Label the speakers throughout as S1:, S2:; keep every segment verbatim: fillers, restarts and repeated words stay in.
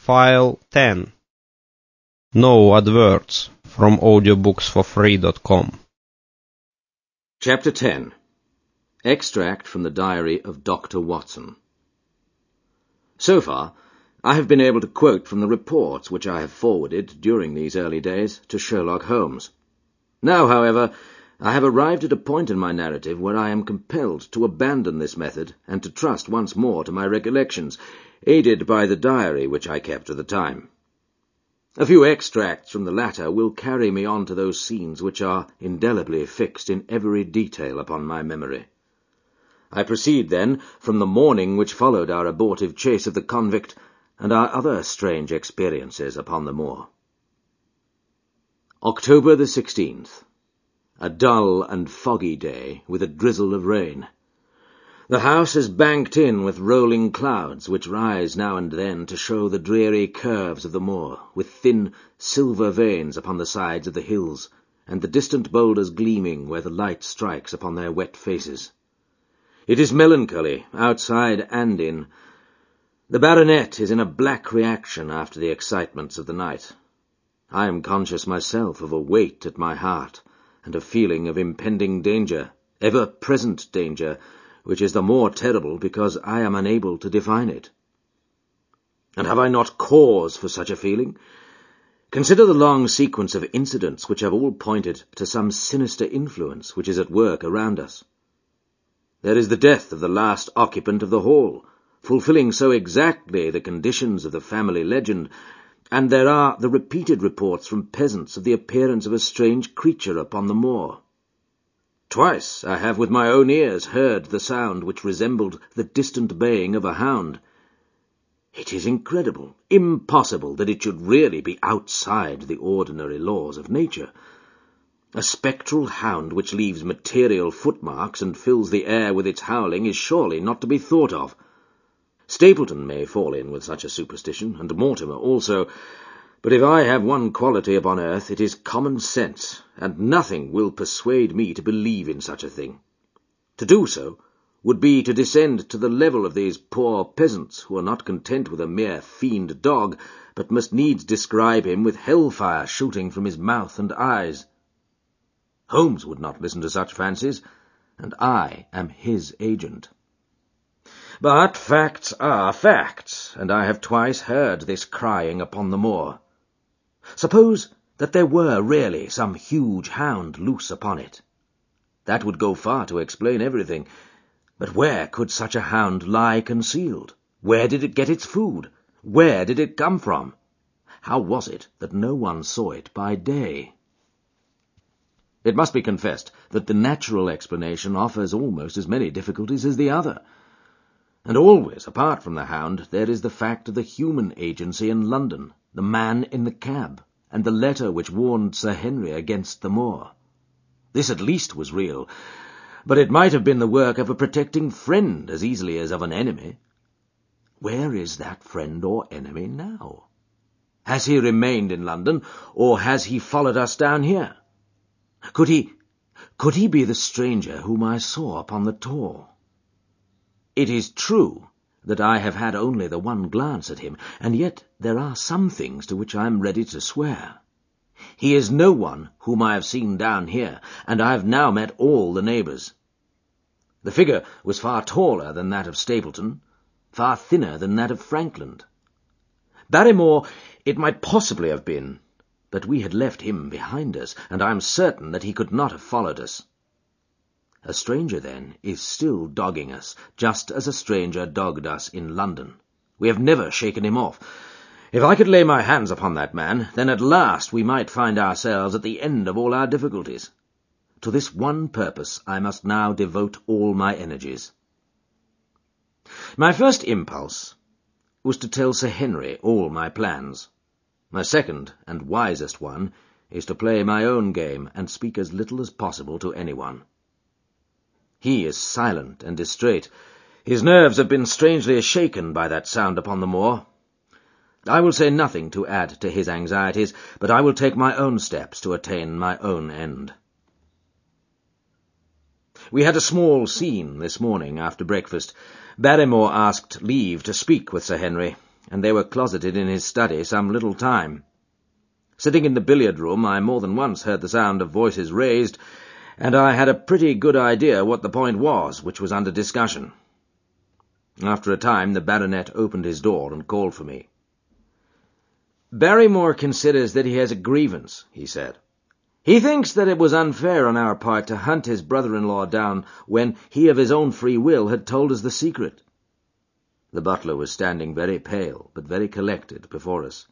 S1: File ten. No adverts from audiobooks for free dot com.
S2: Chapter ten. Extract from the Diary of Doctor Watson. So far, I have been able to quote from the reports which I have forwarded during these early days to Sherlock Holmes. Now, however, I have arrived at a point in my narrative where I am compelled to abandon this method and to trust once more to my recollections, aided by the diary which I kept at the time. A few extracts from the latter will carry me on to those scenes which are indelibly fixed in every detail upon my memory. I proceed, then, from the morning which followed our abortive chase of the convict and our other strange experiences upon the moor. October the sixteenth. A dull and foggy day, with a drizzle of rain. The house is banked in with rolling clouds, which rise now and then to show the dreary curves of the moor, with thin silver veins upon the sides of the hills, and the distant boulders gleaming where the light strikes upon their wet faces. It is melancholy, outside and in. The baronet is in a black reaction after the excitements of the night. I am conscious myself of a weight at my heart, and a feeling of impending danger, ever-present danger, which is the more terrible because I am unable to define it. And have I not cause for such a feeling? Consider the long sequence of incidents which have all pointed to some sinister influence which is at work around us. There is the death of the last occupant of the hall, fulfilling so exactly the conditions of the family legend, and there are the repeated reports from peasants of the appearance of a strange creature upon the moor. Twice I have with my own ears heard the sound which resembled the distant baying of a hound. It is incredible, impossible, that it should really be outside the ordinary laws of nature. A spectral hound which leaves material footmarks and fills the air with its howling is surely not to be thought of. Stapleton may fall in with such a superstition, and Mortimer also, but if I have one quality upon earth, it is common sense, and nothing will persuade me to believe in such a thing. To do so would be to descend to the level of these poor peasants, who are not content with a mere fiend dog, but must needs describe him with hellfire shooting from his mouth and eyes. Holmes would not listen to such fancies, and I am his agent. But facts are facts, and I have twice heard this crying upon the moor. Suppose that there were really some huge hound loose upon it. That would go far to explain everything. But where could such a hound lie concealed? Where did it get its food? Where did it come from? How was it that no one saw it by day? It must be confessed that the natural explanation offers almost as many difficulties as the other. And always, apart from the hound, there is the fact of the human agency in London, the man in the cab, and the letter which warned Sir Henry against the moor. This at least was real, but it might have been the work of a protecting friend as easily as of an enemy. Where is that friend or enemy now? Has he remained in London, or has he followed us down here? Could he, could he be the stranger whom I saw upon the Tor? It is true that I have had only the one glance at him, and yet there are some things to which I am ready to swear. He is no one whom I have seen down here, and I have now met all the neighbours. The figure was far taller than that of Stapleton, far thinner than that of Frankland. Barrymore it might possibly have been, but we had left him behind us, and I am certain that he could not have followed us. A stranger, then, is still dogging us, just as a stranger dogged us in London. We have never shaken him off. If I could lay my hands upon that man, then at last we might find ourselves at the end of all our difficulties. To this one purpose I must now devote all my energies. My first impulse was to tell Sir Henry all my plans. My second and wisest one is to play my own game and speak as little as possible to anyone. He is silent and distrait. His nerves have been strangely shaken by that sound upon the moor. I will say nothing to add to his anxieties, but I will take my own steps to attain my own end. We had a small scene this morning after breakfast. Barrymore asked leave to speak with Sir Henry, and they were closeted in his study some little time. Sitting in the billiard-room, I more than once heard the sound of voices raised, and I had a pretty good idea what the point was, which was under discussion. After a time, the baronet opened his door and called for me. "Barrymore considers that he has a grievance," he said. "He thinks that it was unfair on our part to hunt his brother-in-law down when he of his own free will had told us the secret." The butler was standing very pale, but very collected, before us.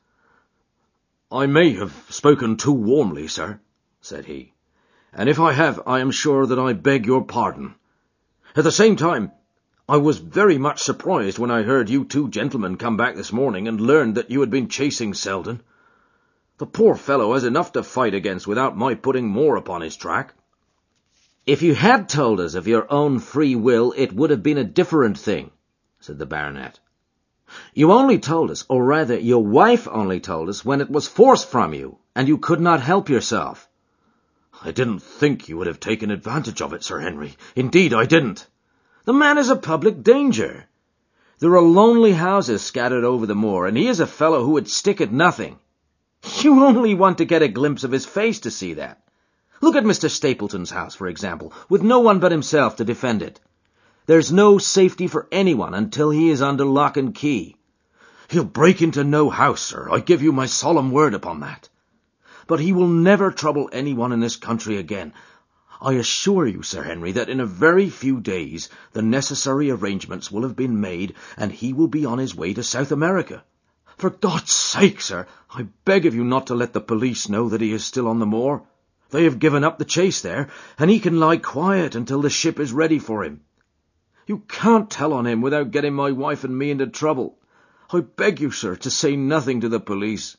S2: "I may have spoken too warmly, sir," said he, "and if I have, I am sure that I beg your pardon. At the same time, I was very much surprised when I heard you two gentlemen come back this morning and learned that you had been chasing Selden. The poor fellow has enough to fight against without my putting more upon his track." "If you had told us of your own free will, it would have been a different thing," said the baronet. "You only told us, or rather your wife only told us, when it was forced from you, and you could not help yourself." "I didn't think you would have taken advantage of it, Sir Henry. Indeed, I didn't." "The man is a public danger. There are lonely houses scattered over the moor, and he is a fellow who would stick at nothing. You only want to get a glimpse of his face to see that. Look at Mister Stapleton's house, for example, with no one but himself to defend it. There's no safety for anyone until he is under lock and key." "He'll break into no house, sir. I give you my solemn word upon that. But he will never trouble anyone in this country again. I assure you, Sir Henry, that in a very few days the necessary arrangements will have been made, and he will be on his way to South America. For God's sake, sir, I beg of you not to let the police know that he is still on the moor. They have given up the chase there, and he can lie quiet until the ship is ready for him. You can't tell on him without getting my wife and me into trouble. I beg you, sir, to say nothing to the police."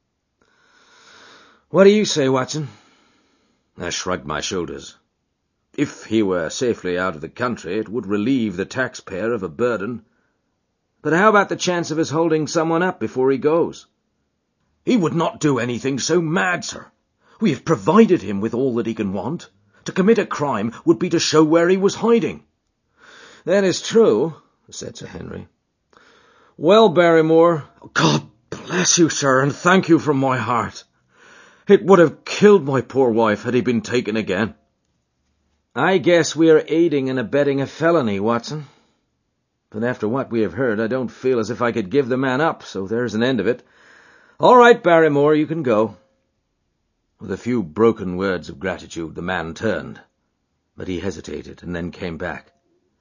S2: "What do you say, Watson?" I shrugged my shoulders. If he were safely out of the country, it would relieve the taxpayer of a burden. "But how about the chance of his holding someone up before he goes?" "He would not do anything so mad, sir. We have provided him with all that he can want. To commit a crime would be to show where he was hiding." "That is true," said Sir Henry. "Well, Barrymore—" "God bless you, sir, and thank you from my heart. It would have killed my poor wife had he been taken again." "I guess we are aiding and abetting a felony, Watson. But after what we have heard, I don't feel as if I could give the man up, so there's an end of it. All right, Barrymore, you can go." With a few broken words of gratitude, the man turned, but he hesitated and then came back.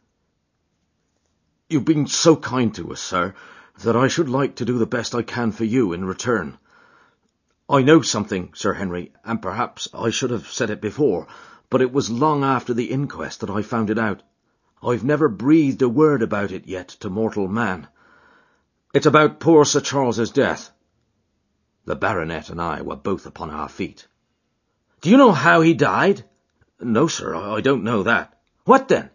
S2: "You've been so kind to us, sir, that I should like to do the best I can for you in return. I know something, Sir Henry, and perhaps I should have said it before, but it was long after the inquest that I found it out. I've never breathed a word about it yet to mortal man. It's about poor Sir Charles's death." The baronet and I were both upon our feet. "Do you know how he died?" "No, sir, I don't know that." "What then?"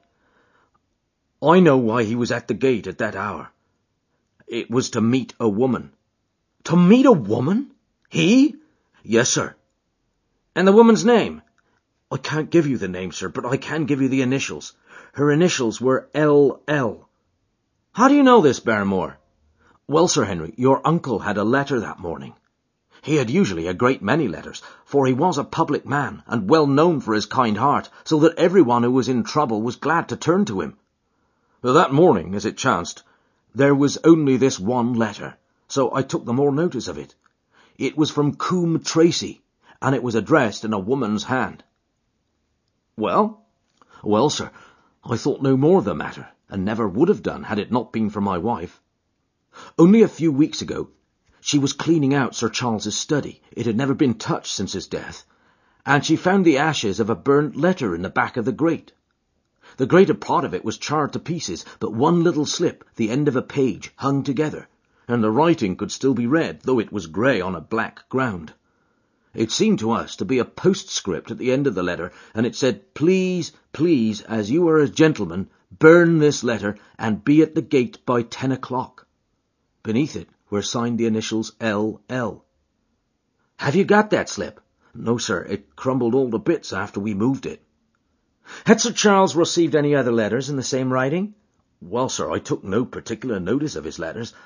S2: "I know why he was at the gate at that hour. It was to meet a woman." "To meet a woman? He?" "Yes, sir." "And the woman's name?" "I can't give you the name, sir, but I can give you the initials. Her initials were L L "How do you know this, Barrymore?" "Well, Sir Henry, your uncle had a letter that morning. He had usually a great many letters, for he was a public man, and well known for his kind heart, so that everyone who was in trouble was glad to turn to him. But that morning, as it chanced, there was only this one letter, so I took the more notice of it. It was from Coombe Tracy, and it was addressed in a woman's hand." "Well?" "Well, sir, I thought no more of the matter, and never would have done had it not been for my wife. Only a few weeks ago, she was cleaning out Sir Charles's study. It had never been touched since his death, and she found the ashes of a burnt letter in the back of the grate. The greater part of it was charred to pieces, but one little slip, the end of a page, hung together, and the writing could still be read, though it was grey on a black ground. It seemed to us to be a postscript at the end of the letter, and it said, 'Please, please, as you are a gentleman, burn this letter and be at the gate by ten o'clock. Beneath it were signed the initials L L "Have you got that slip?" "No, sir. It crumbled all to bits after we moved it." "Had Sir Charles received any other letters in the same writing?" "Well, sir, I took no particular notice of his letters.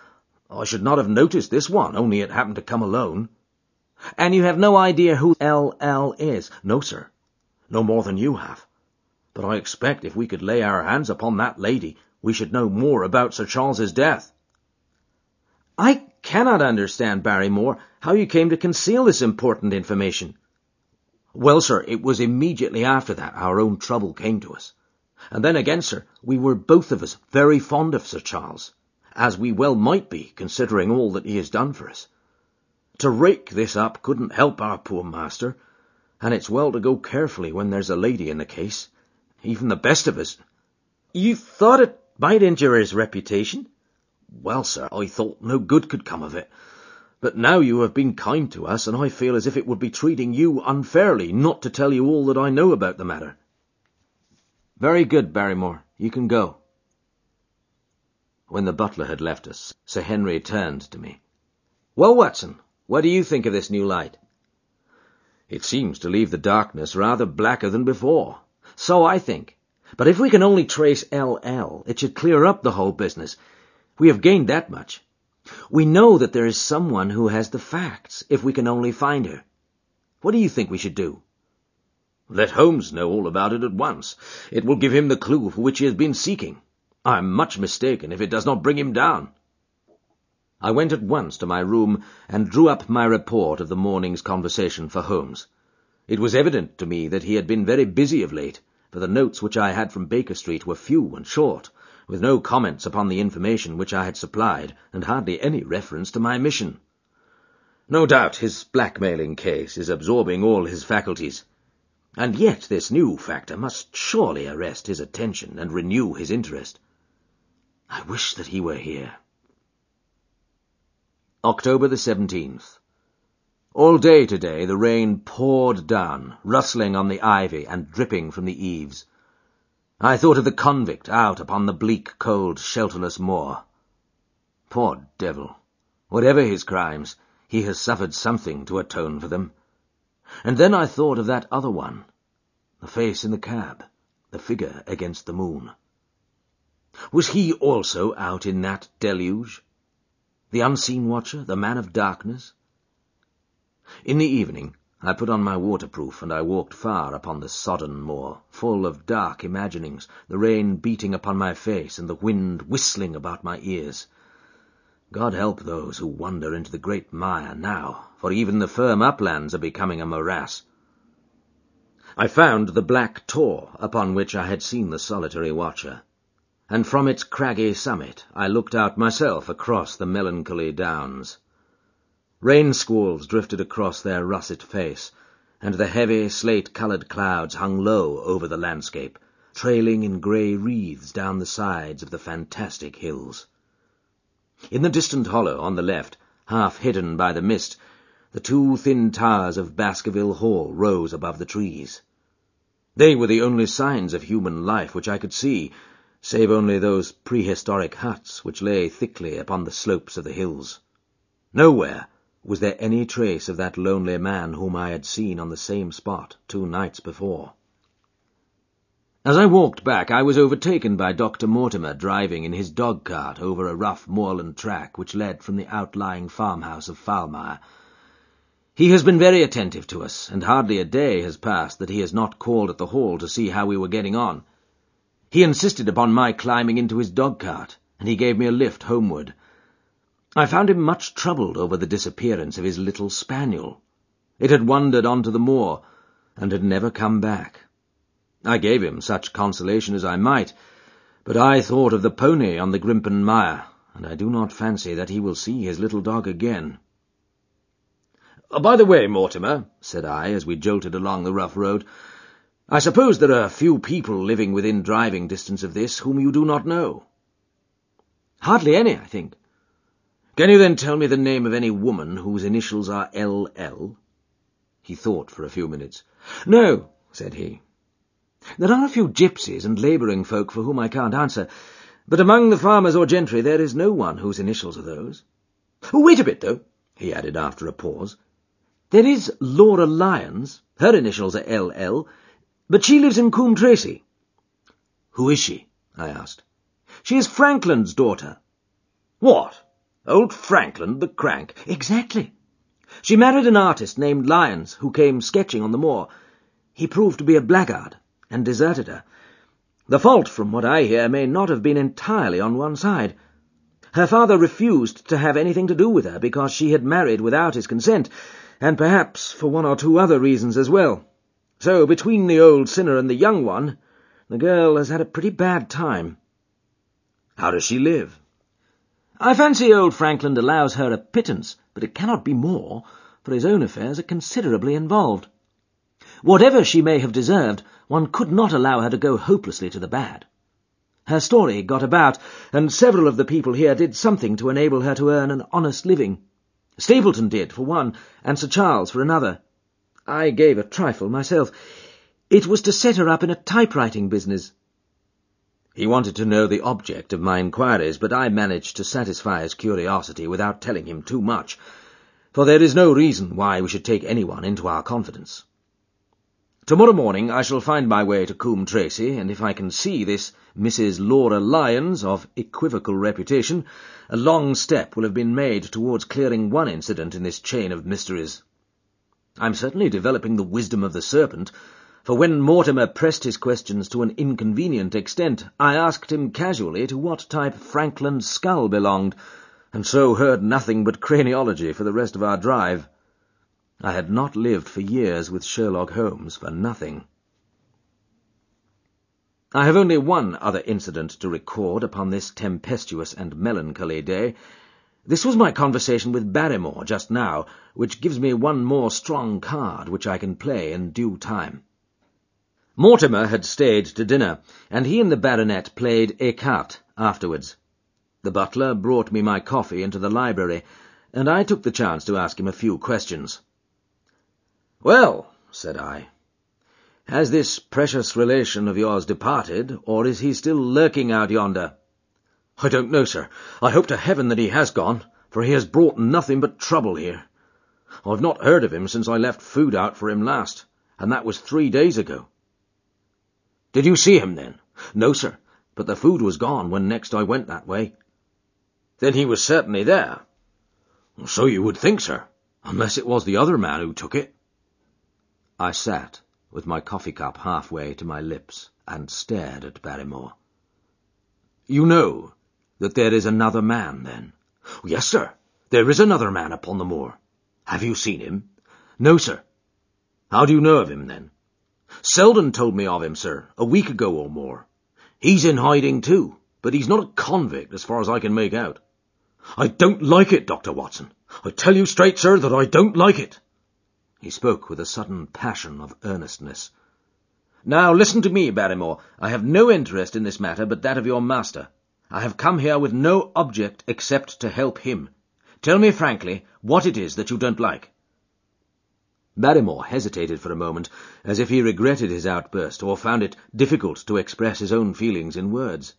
S2: I should not have noticed this one, only it happened to come alone. And you have no idea who L L is? No, sir. No more than you have. But I expect if we could lay our hands upon that lady, we should know more about Sir Charles's death. I cannot understand, Barrymore, how you came to conceal this important information. Well, sir, it was immediately after that our own trouble came to us. And then again, sir, we were both of us very fond of Sir Charles, as we well might be, considering all that he has done for us. To rake this up couldn't help our poor master, and it's well to go carefully when there's a lady in the case, even the best of us. You thought it might injure his reputation? Well, sir, I thought no good could come of it. But now you have been kind to us, and I feel as if it would be treating you unfairly not to tell you all that I know about the matter. Very good, Barrymore. You can go. When the butler had left us, Sir Henry turned to me. Well, Watson, what do you think of this new light? It seems to leave the darkness rather blacker than before. So I think. But if we can only trace L L, it should clear up the whole business. We have gained that much. We know that there is someone who has the facts, if we can only find her. What do you think we should do? Let Holmes know all about it at once. It will give him the clue for which he has been seeking. I am much mistaken if it does not bring him down. I went at once to my room and drew up my report of the morning's conversation for Holmes. It was evident to me that he had been very busy of late, for the notes which I had from Baker Street were few and short, with no comments upon the information which I had supplied, and hardly any reference to my mission. No doubt his blackmailing case is absorbing all his faculties, and yet this new factor must surely arrest his attention and renew his interest. I wish that he were here. October the seventeenth. All day today the rain poured down, rustling on the ivy and dripping from the eaves. I thought of the convict out upon the bleak, cold, shelterless moor. Poor devil! Whatever his crimes, he has suffered something to atone for them. And then I thought of that other one, the face in the cab, the figure against the moon. Was he also out in that deluge? The unseen watcher, the man of darkness? In the evening I put on my waterproof, and I walked far upon the sodden moor, full of dark imaginings, the rain beating upon my face and the wind whistling about my ears. God help those who wander into the great mire now, for even the firm uplands are becoming a morass. I found the black tor upon which I had seen the solitary watcher, and from its craggy summit I looked out myself across the melancholy downs. Rain squalls drifted across their russet face, and the heavy slate-coloured clouds hung low over the landscape, trailing in grey wreaths down the sides of the fantastic hills. In the distant hollow on the left, half hidden by the mist, the two thin towers of Baskerville Hall rose above the trees. They were the only signs of human life which I could see, save only those prehistoric huts which lay thickly upon the slopes of the hills. Nowhere was there any trace of that lonely man whom I had seen on the same spot two nights before. As I walked back, I was overtaken by Doctor Mortimer driving in his dog-cart over a rough moorland track which led from the outlying farmhouse of Foulmire. He has been very attentive to us, and hardly a day has passed that he has not called at the Hall to see how we were getting on. He insisted upon my climbing into his dog-cart, and he gave me a lift homeward. I found him much troubled over the disappearance of his little spaniel. It had wandered on to the moor, and had never come back. I gave him such consolation as I might, but I thought of the pony on the Grimpen Mire, and I do not fancy that he will see his little dog again. Oh, by the way, Mortimer, said I, as we jolted along the rough road, I suppose there are few people living within driving distance of this whom you do not know. Hardly any, I think. Can you then tell me the name of any woman whose initials are L L? He thought for a few minutes. No, said he. There are a few gypsies and labouring folk for whom I can't answer, but among the farmers or gentry there is no one whose initials are those. Oh, wait a bit, though, he added after a pause. There is Laura Lyons. Her initials are L L, but she lives in Coombe Tracy. Who is she? I asked. She is Frankland's daughter. What? Old Frankland the crank. Exactly. She married an artist named Lyons, who came sketching on the moor. He proved to be a blackguard, and deserted her. The fault, from what I hear, may not have been entirely on one side. Her father refused to have anything to do with her because she had married without his consent, and perhaps for one or two other reasons as well. So, between the old sinner and the young one, the girl has had a pretty bad time. How does she live? I fancy old Frankland allows her a pittance, but it cannot be more, for his own affairs are considerably involved. Whatever she may have deserved, one could not allow her to go hopelessly to the bad. Her story got about, and several of the people here did something to enable her to earn an honest living. Stapleton did, for one, and Sir Charles for another. I gave a trifle myself. It was to set her up in a typewriting business. He wanted to know the object of my inquiries, but I managed to satisfy his curiosity without telling him too much, for there is no reason why we should take anyone into our confidence. Tomorrow morning I shall find my way to Coombe Tracy, and if I can see this Missus Laura Lyons, of equivocal reputation, a long step will have been made towards clearing one incident in this chain of mysteries. I'm certainly developing the wisdom of the serpent, for when Mortimer pressed his questions to an inconvenient extent, I asked him casually to what type Frankland's skull belonged, and so heard nothing but craniology for the rest of our drive. I had not lived for years with Sherlock Holmes for nothing. I have only one other incident to record upon this tempestuous and melancholy day. This was my conversation with Barrymore just now, which gives me one more strong card which I can play in due time. Mortimer had stayed to dinner, and he and the baronet played écarté afterwards. The butler brought me my coffee into the library, and I took the chance to ask him a few questions. "Well," said I, "has this precious relation of yours departed, or is he still lurking out yonder?" "I don't know, sir. I hope to heaven that he has gone, for he has brought nothing but trouble here. I've not heard of him since I left food out for him last, and that was three days ago." "Did you see him, then?" "No, sir, but the food was gone when next I went that way." "Then he was certainly there." "So you would think, sir, unless it was the other man who took it." I sat, with my coffee-cup halfway to my lips, and stared at Barrymore. "You know that there is another man, then?" "Yes, sir, there is another man upon the moor." "Have you seen him?" "No, sir." "How do you know of him, then?" "Selden told me of him, sir, a week ago or more. He's in hiding too, but he's not a convict as far as I can make out." "I don't like it, Doctor Watson. I tell you straight, sir, that I don't like it." He spoke with a sudden passion of earnestness. "Now listen to me, Barrymore. I have no interest in this matter but that of your master. I have come here with no object except to help him. Tell me frankly what it is that you don't like." Barrymore hesitated for a moment, as if he regretted his outburst, or found it difficult to express his own feelings in words.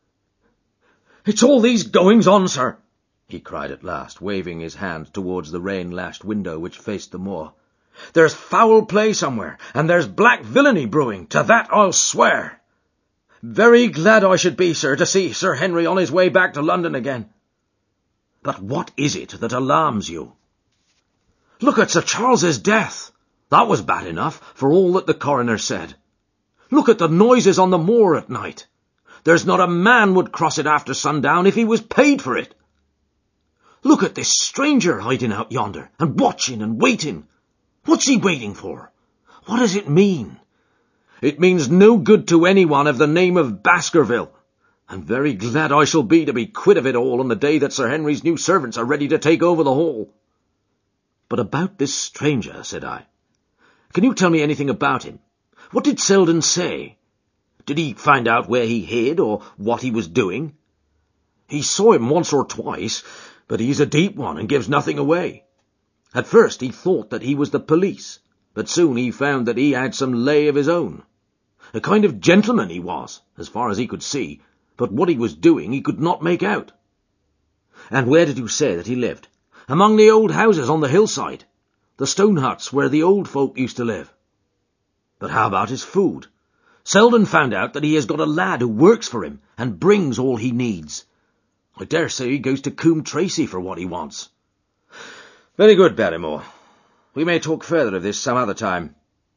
S2: "It's all these goings-on, sir," he cried at last, waving his hand towards the rain-lashed window which faced the moor. "There's foul play somewhere, and there's black villainy brewing, to that I'll swear. Very glad I should be, sir, to see Sir Henry on his way back to London again. But what is it that alarms you? Look at Sir Charles's death. That was bad enough, for all that the coroner said. Look at the noises on the moor at night. There's not a man would cross it after sundown if he was paid for it. Look at this stranger hiding out yonder, and watching and waiting. What's he waiting for? What does it mean? It means no good to anyone of the name of Baskerville. I'm very glad I shall be to be quit of it all on the day that Sir Henry's new servants are ready to take over the Hall." "But about this stranger," said I. "Can you tell me anything about him? What did Selden say? Did he find out where he hid, or what he was doing?" "He saw him once or twice, but he's a deep one and gives nothing away. At first he thought that he was the police, but soon he found that he had some lay of his own. A kind of gentleman he was, as far as he could see, but what he was doing he could not make out." "And where did you say that he lived?" "Among the old houses on the hillside, the stone huts where the old folk used to live." "But how about his food?" "Selden found out that he has got a lad who works for him and brings all he needs." I dare say he goes to Coombe Tracy for what he wants. Very good, Barrymore. We may talk further of this some other time.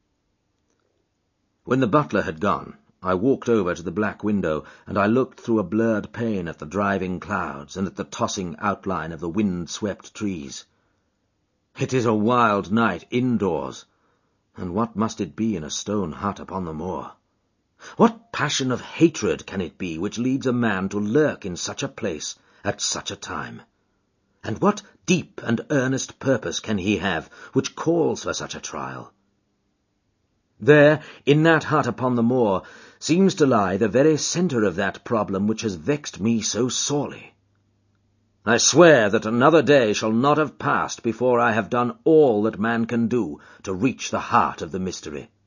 S2: When the butler had gone, I walked over to the black window, and I looked through a blurred pane at the driving clouds and at the tossing outline of the wind-swept trees. It is a wild night indoors, and what must it be in a stone hut upon the moor? What passion of hatred can it be which leads a man to lurk in such a place at such a time? And what deep and earnest purpose can he have which calls for such a trial? There, in that hut upon the moor, seems to lie the very centre of that problem which has vexed me so sorely. I swear that another day shall not have passed before I have done all that man can do to reach the heart of the mystery.